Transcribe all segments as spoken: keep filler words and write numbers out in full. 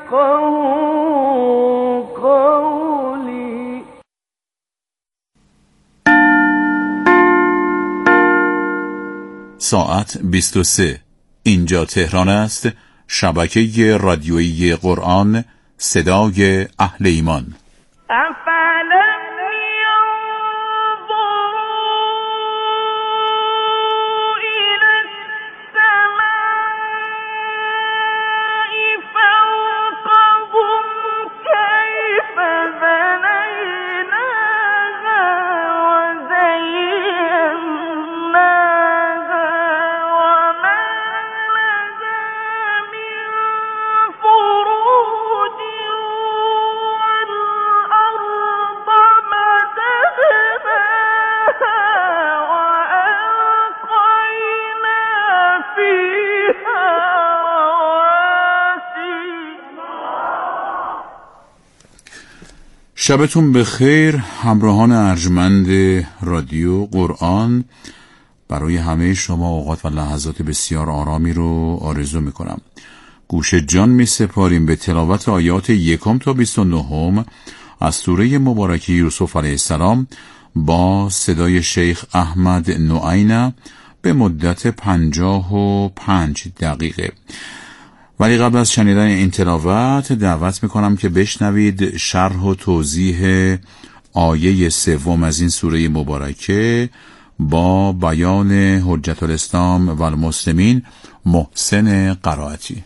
يفقهوا قولي. ساعت بیست و سه. اینجا تهران است. شبکه رادیویی قرآن، صدای اهل ایمان. شبتون بخیر همراهان ارجمند رادیو قرآن. برای همه شما اوقات و لحظات بسیار آرامی رو آرزو میکنم. گوش جان می سپاریم به تلاوت آیات یکم تا بیست و نهم از سوره مبارکه یوسف علیه السلام با صدای شیخ احمد نوعینه به مدت پنجاه و پنج دقیقه. ولی قبل از شنیدن این تلاوت دعوت میکنم که بشنوید شرح و توضیح آیه سوم از این سوره مبارکه با بیان حجت الاسلام و المسلمین محسن قرائتی.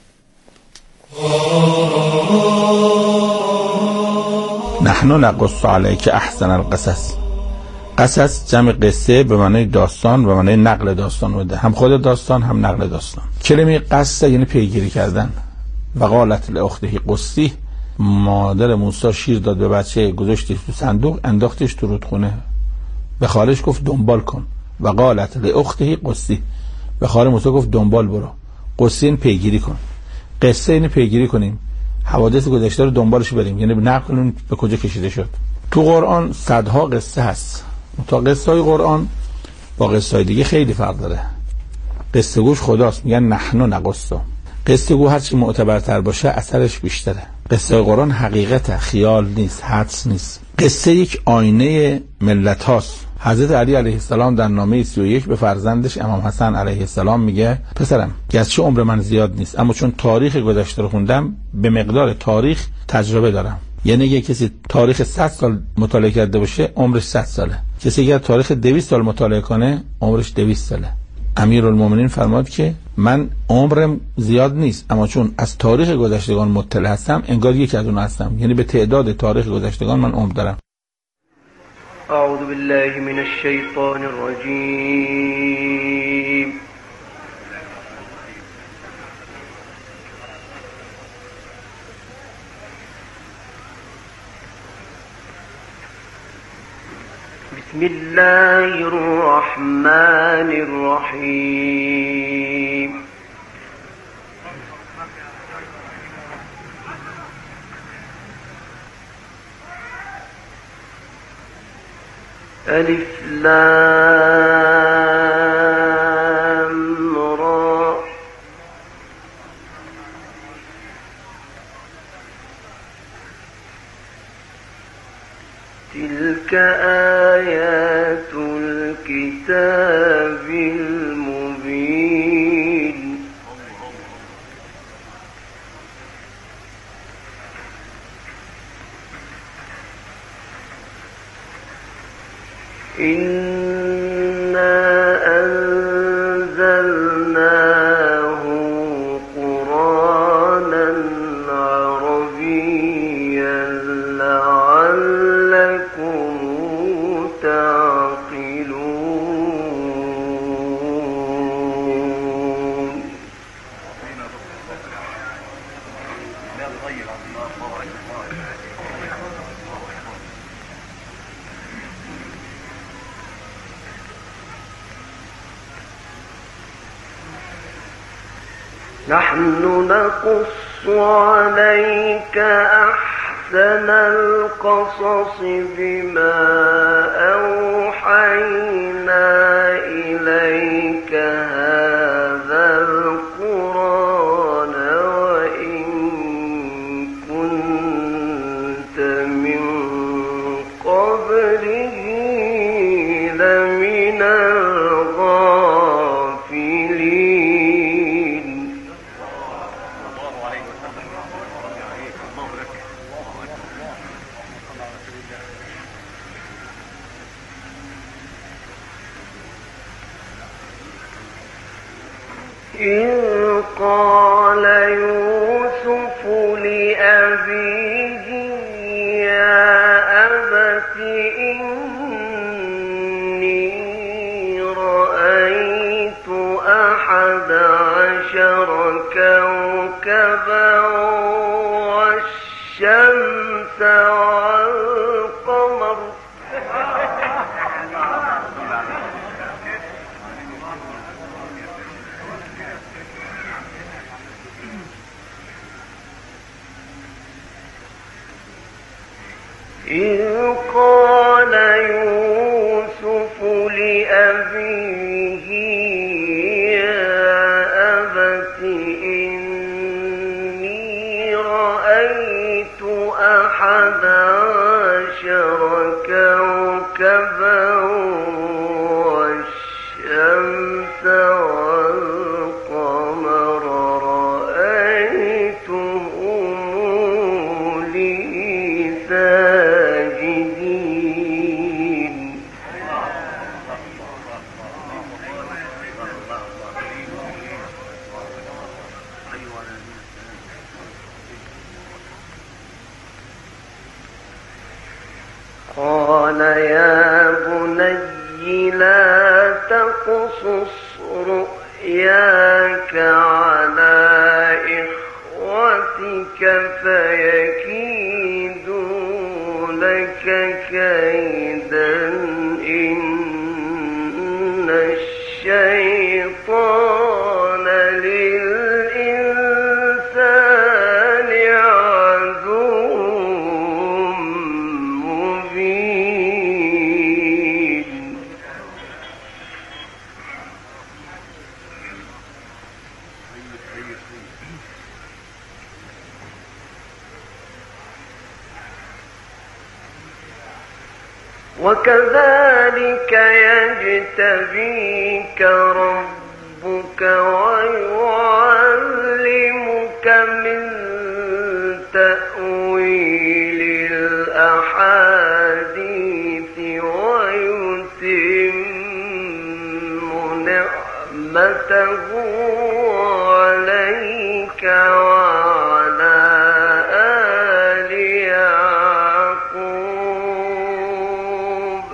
نحن نقص علیک احسن القصص. قصص جمع قصه به معنی داستان و معنی نقل داستان بوده، هم خود داستان هم نقل داستان. کلمه قصه یعنی پیگیری کردن. و قالت لاخته قصی، مادر موسی شیر داد به بچه، گذاشتش تو صندوق، انداختش تو رودخونه، به خالش گفت دنبال کن. و قالت لاخته قصی، به خال موسی گفت دنبال برو. قصه این پیگیری کن، قصه این پیگیری کنیم، حوادث گذشته رو دنبالش بریم، یعنی نقل کنیم به کجا کشیده شد. تو قرآن صدها قصه هست. تا قصه های قرآن با قصه های دیگه خیلی فرق داره. قصه گوش خداست، میگن نحن نقص. قصه گو هرچی معتبرتر باشه اثرش بیشتره. قصه قرآن حقیقت، خیال نیست، حدس نیست. قصه یک آینه ملت هاست. حضرت علی علیه السلام در نامه سی و یک به فرزندش امام حسن علیه السلام میگه پسرم، گرچه عمر من زیاد نیست اما چون تاریخ گذشته رو خوندم به مقدار تاریخ تجربه دارم. یعنی اگه کسی تاریخ صد سال مطالعه کرده باشه عمرش صد ساله. کسی اگر تاریخ دویست سال مطالعه کنه عمرش دویست ساله. امیرالمومنین فرمود که من عمرم زیاد نیست اما چون از تاریخ گذشتگان مطلع هستم انگار یک از اون هستم، یعنی به تعداد تاریخ گذشتگان من عمر دارم. اعوذ بالله من الشیطان الرجیم. بسم الله الرحمن الرحیم. الف لام را تلك آیات الكتاب المبین. إنا أنزلناه قرآنا عربيا لعلكم تعقلون. نحن نقص عليك أحسن القصص بما أوحينا إليك هذا القرآن وإن إذ قال يوسف لأبيه يا أبت إني رأيت أحد عشر كوكبا والشمس والقمر إذ قال يوسف لأبيه يا أبت إني رأيت أحد عشر كوكبا والشمس والقمر رأيتهم لي ساجدين. قال يا بني لا تقصص رؤياك على إخوتك فيكيدوا لك كيدا إن الشيطان للإنسان عدو مبين. وكذلك يجتبيك ربك ويعلمك من تأويل الأحاديث ويتم نعمته عليك وعلى آل يعقوب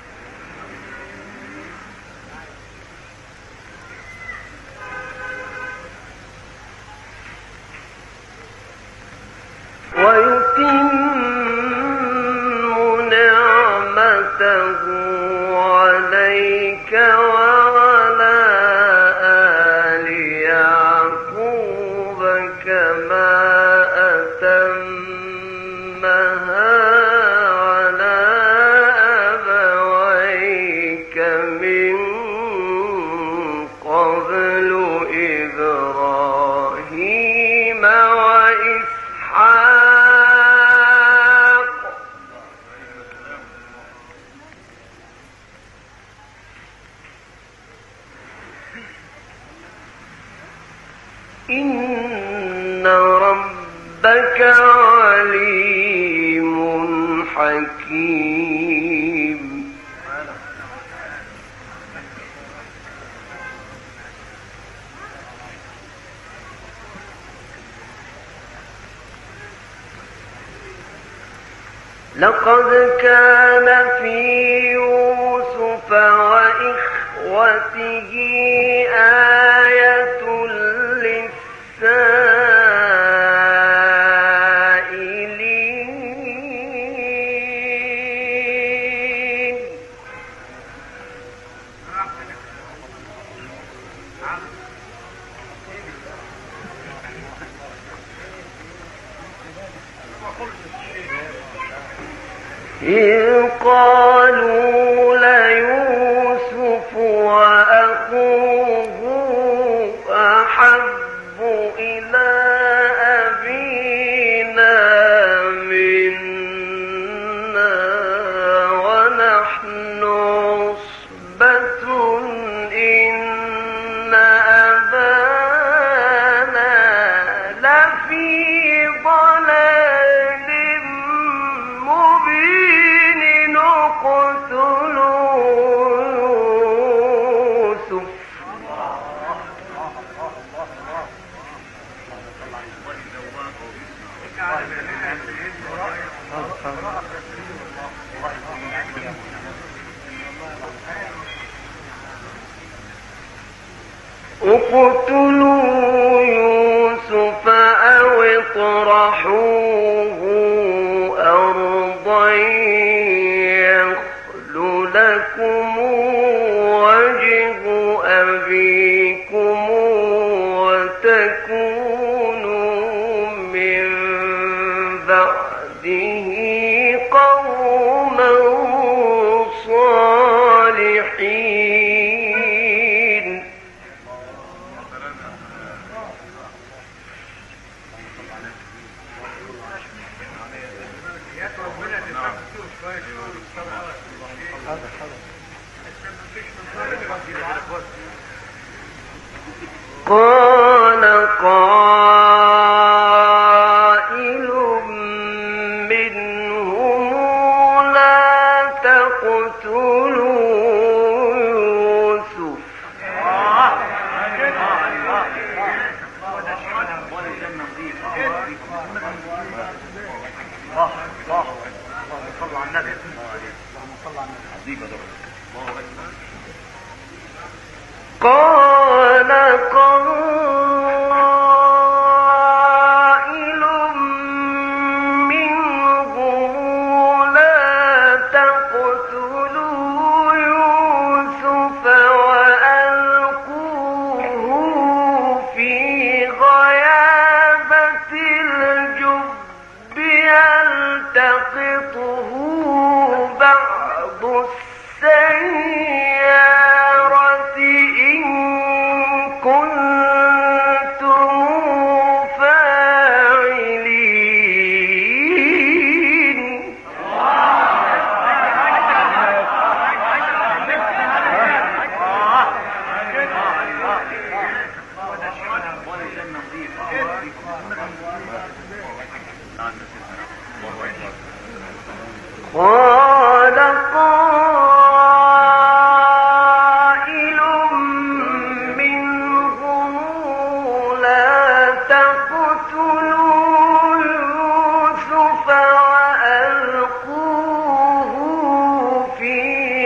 ويتم نعمته عليك وعلى آل يعقوب كما أتمها على أبويك من قبل إبراهيم وإسحاق إن ربك عليم حكيم. لقد كان في يوسف وإخوته آية للسائلين. إذ قالوا ليوسف وأخوه أحب إلى أبينا منا ونحن عصبة إن أبانا لفي ضلال مبين. اقتلوا يوسف اقتلوا يوسف أو اطرحوه أرضا يخل لكم وجه أبيكم وتكونوا من بعده قوما صالحين. قال قائل منهم لا تقتلوا يوسف قال قائل منهم لا تقتلوا يوسف وألقوه في غيابة الجب يلتقطه بعض السيارة إن كنتم فاعلين. قال قائل منهم لا تقتلوا يوسف وألقوه في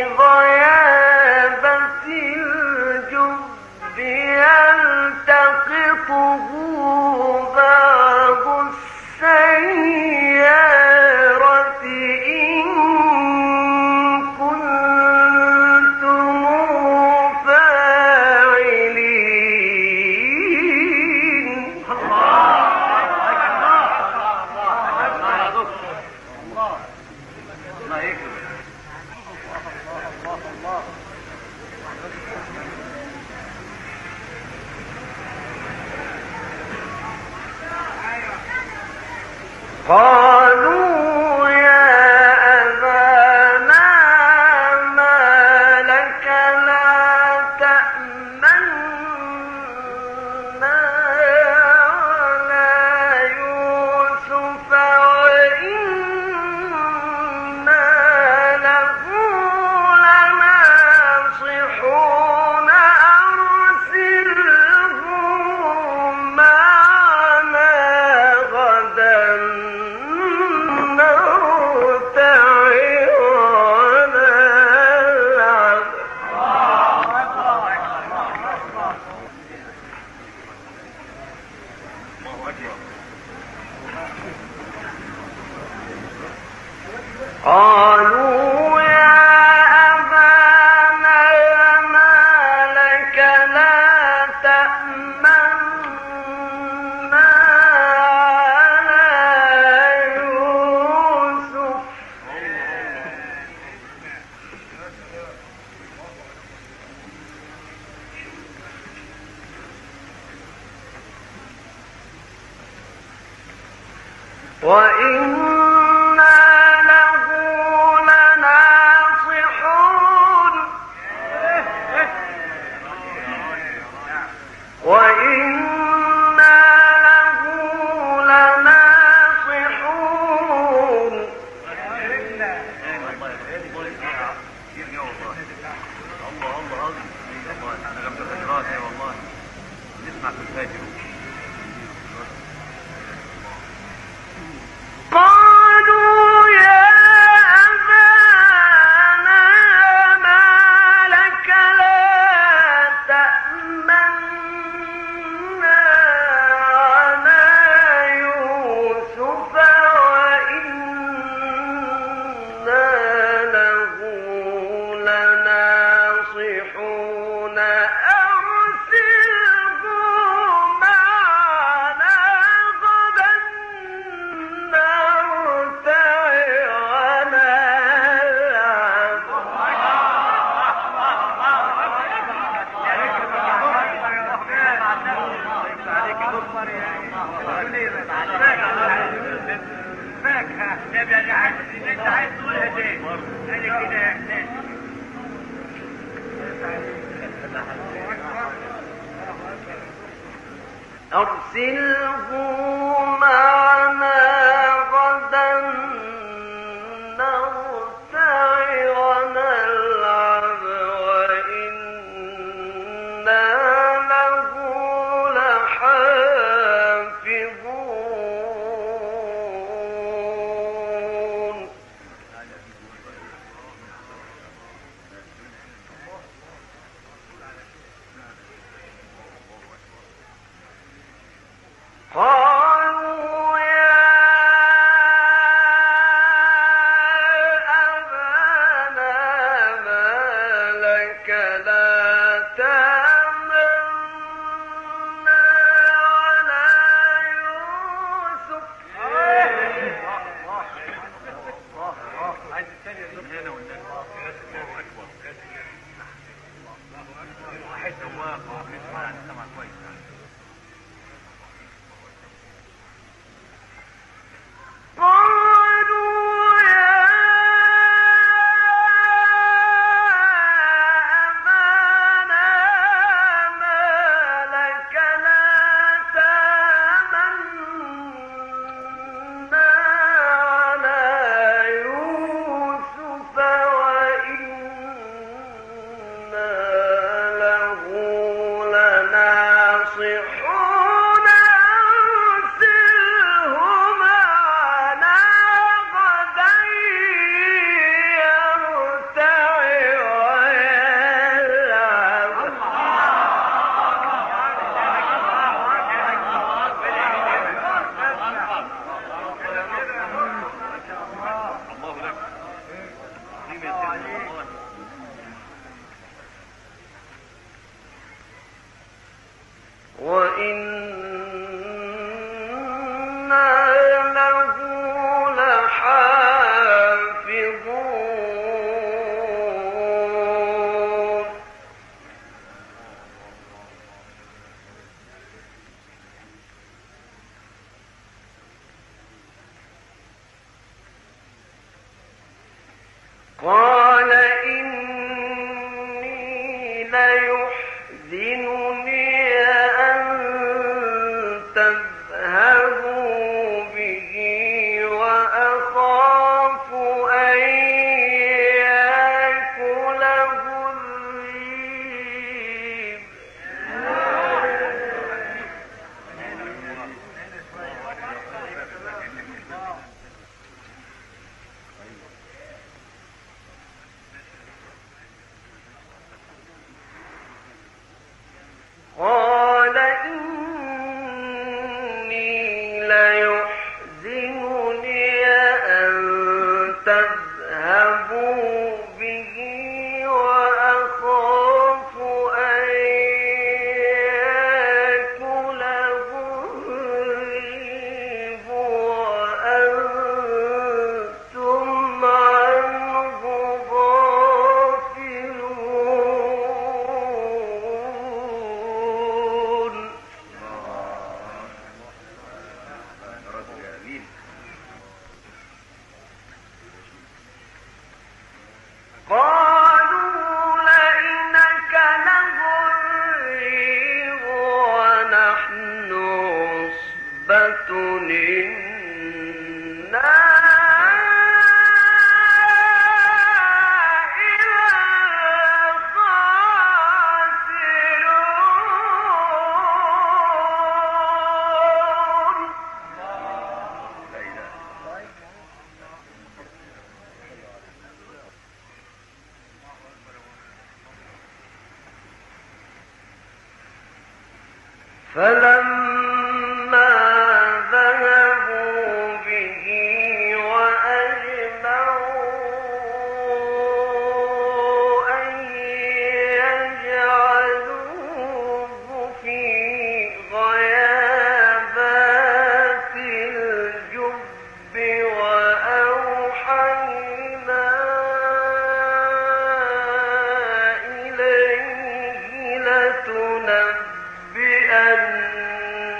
غيابة الجب يلتقطه بعض السيارة إن كنتم فاعلين. قالوا يا أبانا ما لك لا تأمنا على يوسف وإنا له لناصحون أرسله معنا غدا قالوا يا أبانا ما لك لا تأمنا على يوسف وإنا له لناصحون وإنا له لناصحون. أرسله معنا غدا نرتع ونلعب وإنا له لحافظون. قالوا يا أبانا ما لك لا تأمنا على يوسف قالوا يا أبانا ما لك لا تأمنا على يوسف وإنا له لناصحون. أرسله معنا غدا يرتع ويلعب. وإنا له لحافظون. قال إني ليحزنني أن تذهبوا به وأخاف أن يأكله الذئب. قال إني ليحزنني أن تذهبوا به وأخاف أن يأكله الذئب وأنتم عنه غافلون. قالوا لئن أكله الذئب ونحن عصبة إنا إذا خاسرون. فلما ذهبوا به وأجمعوا أن يجعلوه في غيابات الجب وأوحينا إليه لتنبئن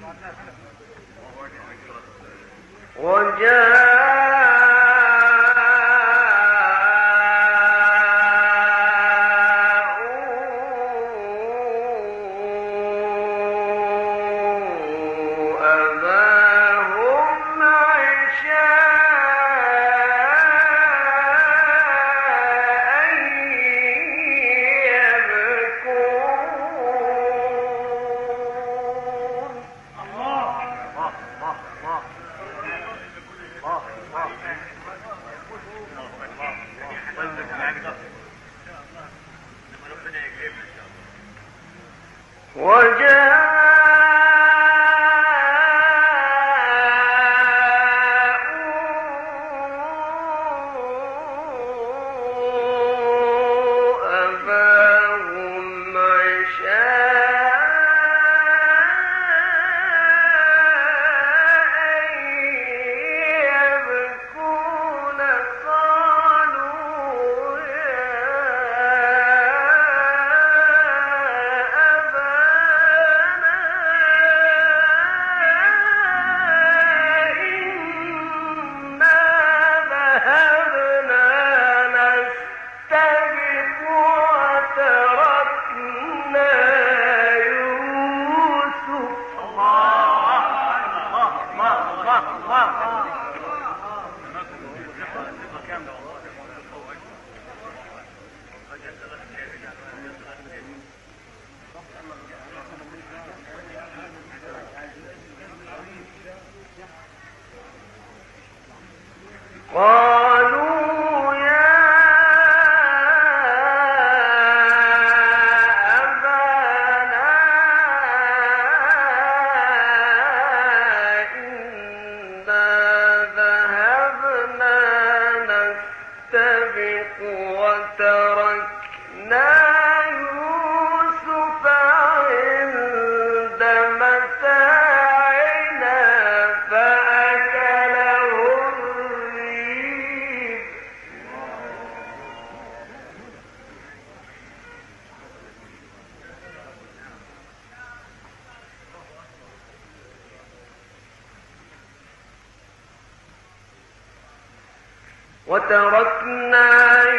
وتركنا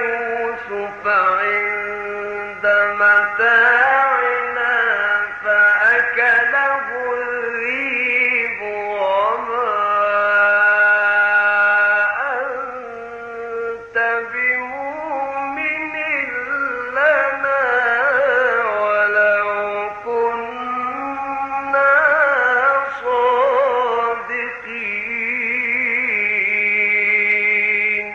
يوسف عند متاعنا فأكله الذئب وما أنت بمؤمن لنا ولو كنا صادقين.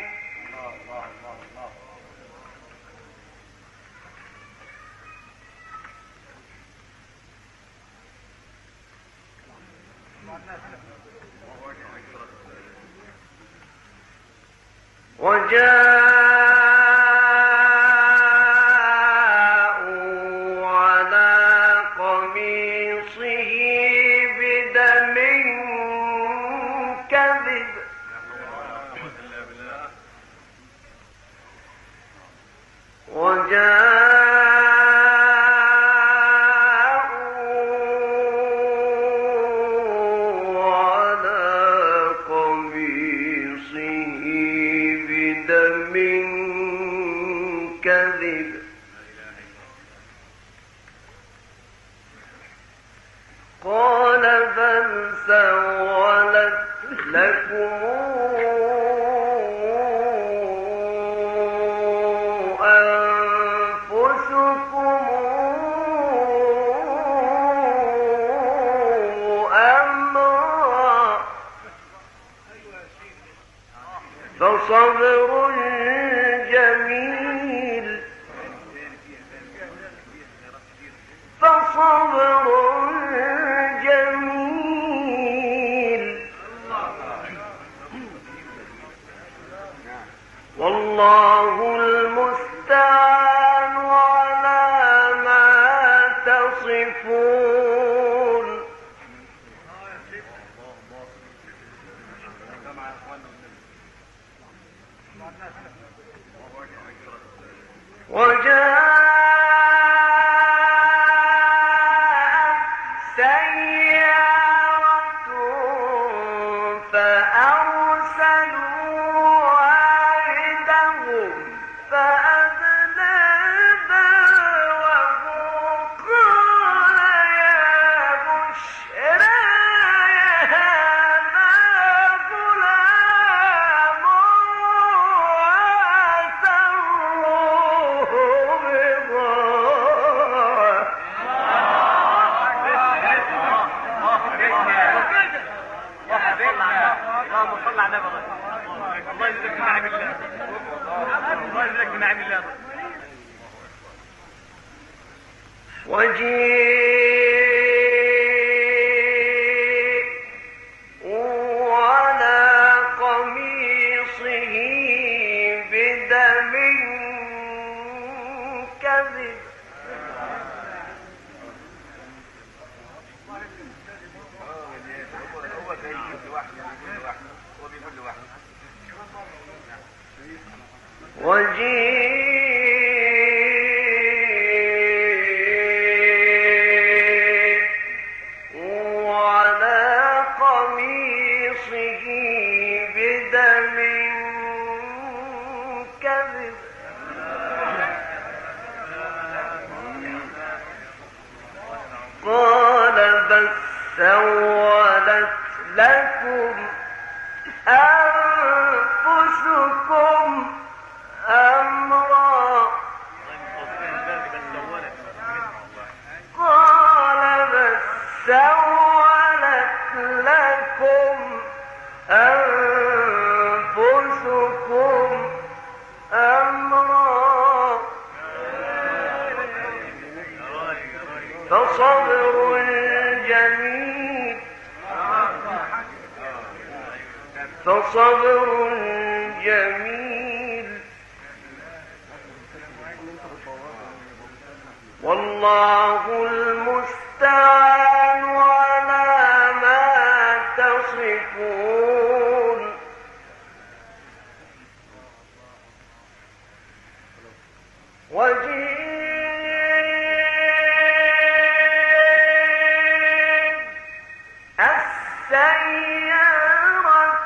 وجاءوا على قميصه بدم كذب وجاءوا على قميصه بدم كذب قال بل سولت لكم أنفسكم أمرا فصبر جميل فصبر جميل والله المستعان على ما تصفون. وجاء سيارة وجيء وعلى قميصه بدم كذب وجيء وعلى قميصه بدم كذب قال بل سولت لكم أنفسكم أمرا قال بل سولت لكم أنفسكم أمرا فصبر جميل فصبر جميل والله المستعان على ما تصفون وجيء السيارة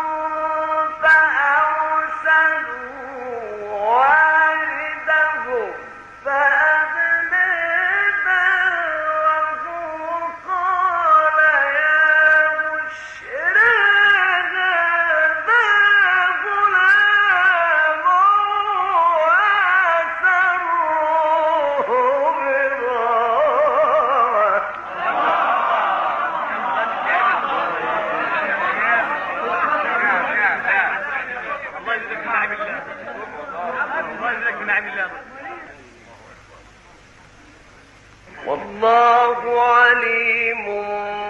فأرسلوا واردهم فأدلى دلوه قال يا بشرى هذا غلام وأسروه والله عليم